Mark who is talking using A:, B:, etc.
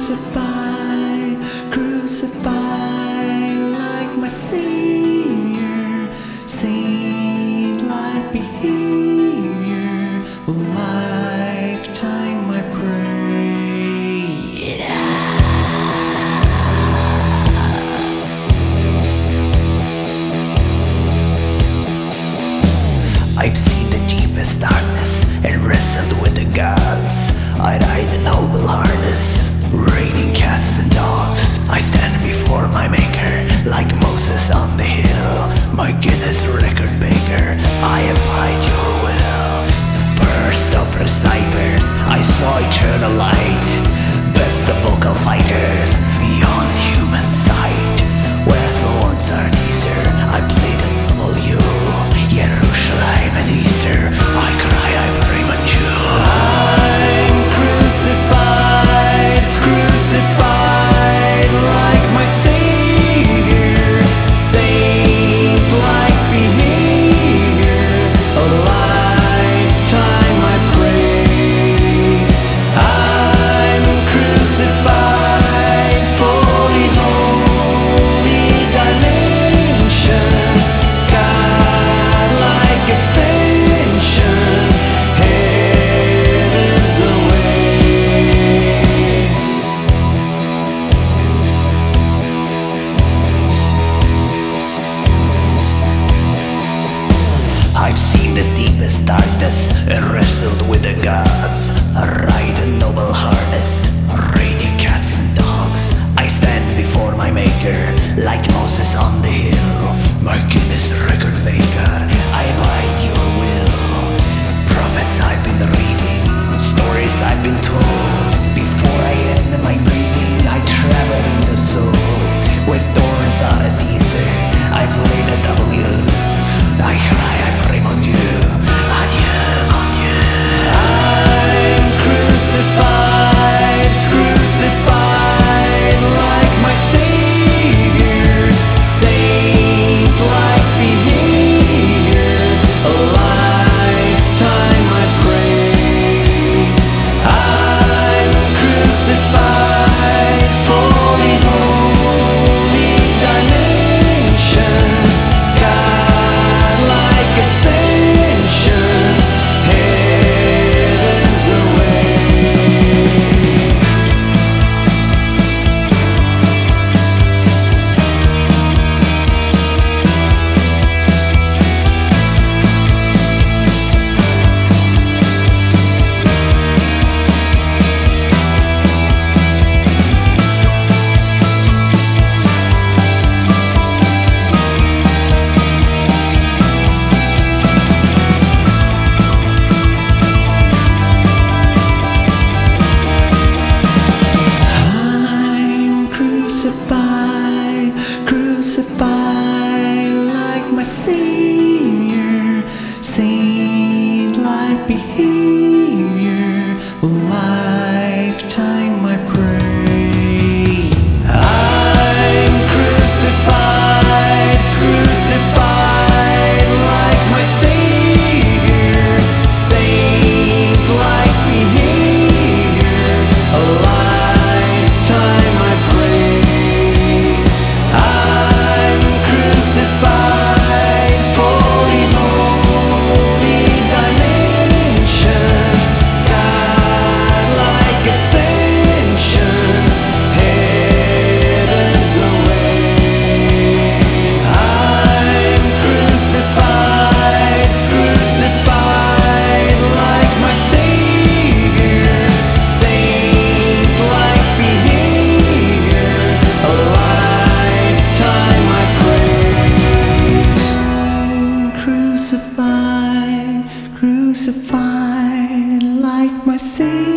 A: crucified, crucified like my Savior, saint-like behavior, a lifetime I pray. I've seen the deepest darkness and wrestled with the gods. I ride a noble harness, raining cats and dogs. I stand before my maker, like Moses on the hill, my Guinness record maker. I abide your will. The first of reciters, I saw eternal light. Best of vocal fighters, beyond human sight. Where thorns are teaser, I played a W. Jerusalem at Easter, I cry, I pray, I'm crucified, crucified like my Savior, saint-like behavior, a lifetime I pray. I'm crucified, fully holy dimension, God-like ascension, heaven's the way. I've seen the deepest darkness and wrestled with the gods. I ride a noble harness, raining cats and dogs. I stand before my maker, like Moses on the hill, my Guinness record maker. I abide your will. Prophets I've been reading, stories I've been told. Before I end my breathing, I travel in the soul. Where thorns are a teaser, I play the W. I cry, I pray, mon Dieu, adieu, mon Dieu. I'm crucified, crucified like my Savior, saint-like behavior, a lifetime I pray. I'm crucified, fully holy dimension, God-like ascension, heaven's the way. I'm crucified, crucified like my Savior, saint-like behavior, a lifetime I pray. I'm crucified, crucified like my Savior, saint-like behavior, a lifetime I pray. I'm crucified, fully holy dimension, God-like ascension, heaven's the way. I'm crucified, crucified like my Savior, saint-like behavior, a lifetime I praise. Crucified, crucified like my Savior.